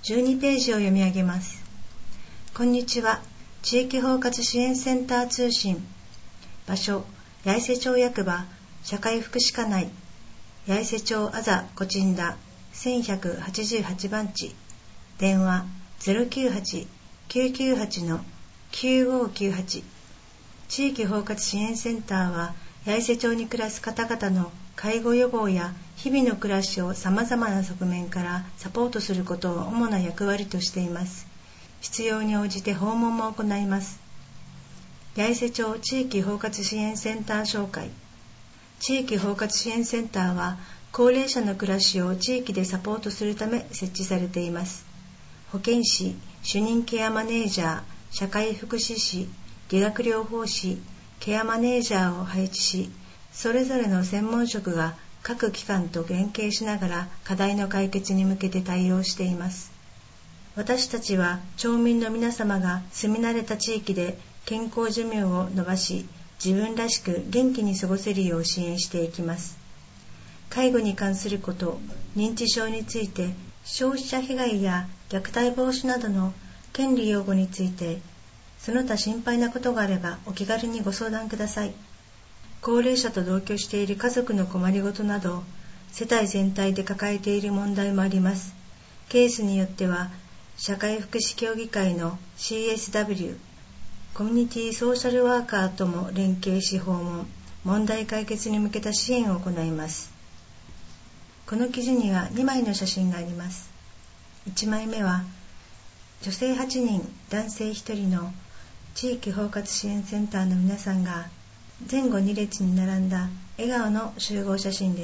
12ページを読み上げます。こんにちは。地域包括支援センター通信。場所、八重瀬町役場、社会福祉課内、八重瀬町あざこちんだ1188番地。電話 098-998-9598。地域包括支援センターは、八重瀬町に暮らす方々の介護予防や日々の暮らしをさまざまな側面からサポートすることを主な役割としています。必要に応じて訪問も行います。八重瀬町地域包括支援センター紹介。地域包括支援センターは、高齢者の暮らしを地域でサポートするため設置されています。保健師、主任ケアマネージャー、社会福祉士、理学療法士、ケアマネージャーを配置し、それぞれの専門職が各機関と連携しながら課題の解決に向けて対応しています。私たちは町民の皆様が住み慣れた地域で健康寿命を伸ばし、自分らしく元気に過ごせるよう支援していきます。介護に関すること、認知症について、消費者被害や虐待防止などの権利擁護について、その他心配なことがあればお気軽にご相談ください。高齢者と同居している家族の困りごとなど、世帯全体で抱えている問題もあります。ケースによっては、社会福祉協議会の CSW、コミュニティソーシャルワーカーとも連携し訪問、問題解決に向けた支援を行います。この記事には2枚の写真があります。1枚目は、女性8人、男性1人の地域包括支援センターの皆さんが前後2列に並んだ笑顔の集合写真です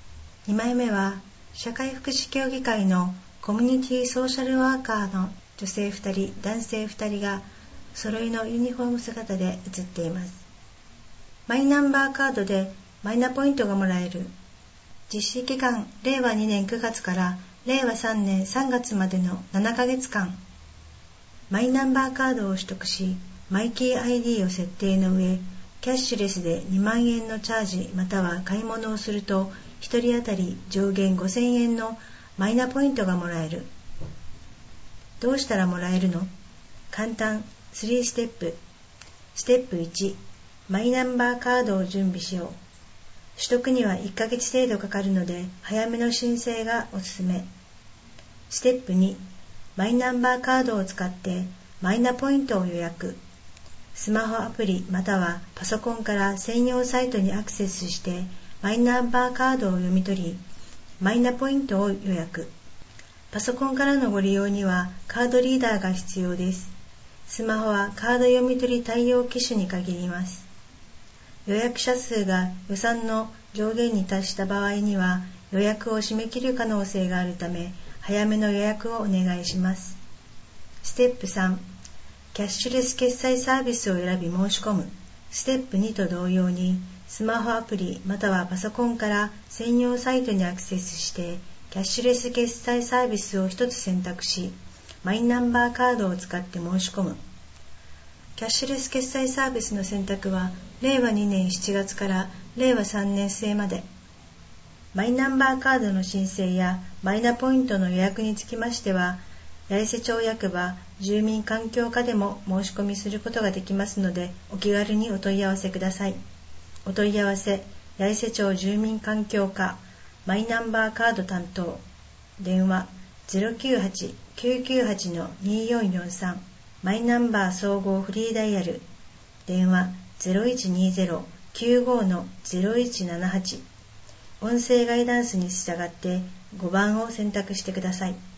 。2枚目は、社会福祉協議会のコミュニティソーシャルワーカーの女性2人、男性2人が揃いのユニフォーム姿で写っています。マイナンバーカードでマイナポイントがもらえる。実施期間、令和2年9月から令和3年3月までの7ヶ月間。マイナンバーカードを取得し、マイキー ID を設定の上、キャッシュレスで2万円のチャージまたは買い物をすると、1人当たり上限5000円のマイナポイントがもらえる。どうしたらもらえるの？簡単、3ステップ。ステップ1、マイナンバーカードを準備しよう。取得には1ヶ月程度かかるので、早めの申請がおすすめ。ステップ2、マイナンバーカードを使ってマイナポイントを予約。スマホアプリまたはパソコンから専用サイトにアクセスしてマイナンバーカードを読み取り、マイナポイントを予約。パソコンからのご利用にはカードリーダーが必要です。スマホはカード読み取り対応機種に限ります。予約者数が予算の上限に達した場合には予約を締め切る可能性があるため、早めの予約をお願いします。ステップ3、キャッシュレス決済サービスを選び申し込む。ステップ2と同様に、スマホアプリまたはパソコンから専用サイトにアクセスして、キャッシュレス決済サービスを一つ選択し、マイナンバーカードを使って申し込む。キャッシュレス決済サービスの選択は、令和2年7月から令和3年末まで。マイナンバーカードの申請やマイナポイントの予約につきましては、八重瀬町役場住民環境課でも申し込みすることができますので、お気軽にお問い合わせください。お問い合わせ、八重瀬町住民環境課マイナンバーカード担当。電話 098-998-2443。マイナンバー総合フリーダイヤル。電話 0120-95-0178。音声ガイダンスに従って5番を選択してください。